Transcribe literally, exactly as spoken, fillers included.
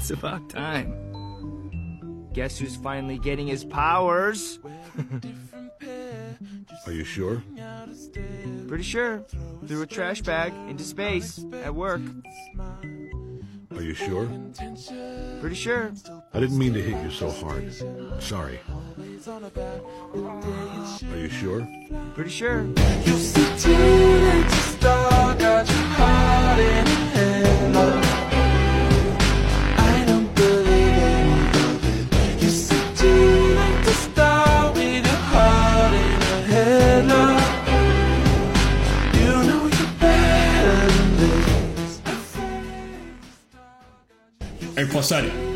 It's about time. Guess who's finally getting his powers? Are you sure? Pretty sure. Threw a trash bag into space at work. Are you sure? Pretty sure. I didn't mean to hit you so hard. Sorry. Are you sure? Pretty sure. You see teenage star, got your heart in a headlock. I don't believe any of it. You see teenage star with your heart in a headlock. You know you're better than this. Är du på serie?